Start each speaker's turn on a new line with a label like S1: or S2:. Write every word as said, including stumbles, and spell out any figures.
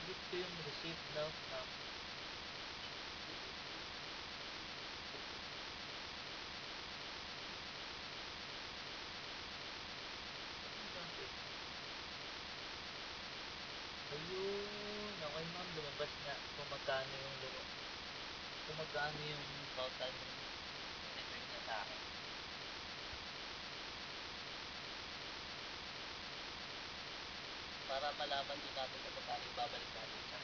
S1: Nakikita ko yung receipt, no, ma'am. Bakit? Ayun, okey ma'am, lumabas nga kung magkano yung luma kung magkano yung total nung in-return niya sa'kin. Para malaman din natin kung magkano ibabalik natin sa